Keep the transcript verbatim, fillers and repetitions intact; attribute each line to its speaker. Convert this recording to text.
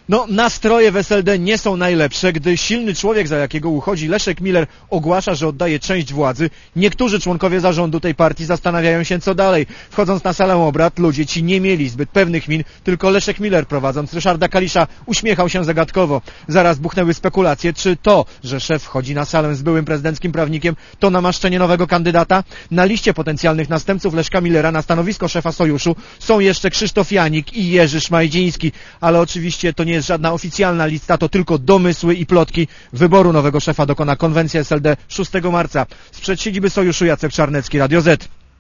Speaker 1: No, nastroje w S L D nie są najlepsze, gdy silny człowiek, za jakiego uchodzi Leszek Miller, ogłasza, że oddaje część władzy. Niektórzy członkowie zarządu tej partii zastanawiają się, co dalej. Wchodząc na salę obrad, ludzie ci nie mieli zbyt pewnych min, tylko Leszek Miller, prowadząc Ryszarda Kalisza, uśmiechał się zagadkowo. Zaraz buchnęły spekulacje, czy to, że szef wchodzi na salę z byłym prezydenckim prawnikiem, to namaszczenie nowego kandydata. Na liście potencjalnych następców Leszka Millera na stanowisko szefa sojuszu są jeszcze Krzysztof Janik i Jerzy Szmajdziński, ale oczywiście to nie jest żadna oficjalna lista, to tylko domysły i plotki. Wyboru nowego szefa dokona konwencja S L D szóstego marca. Sprzed siedziby sojuszu Jacek Czarnecki, Radio Z.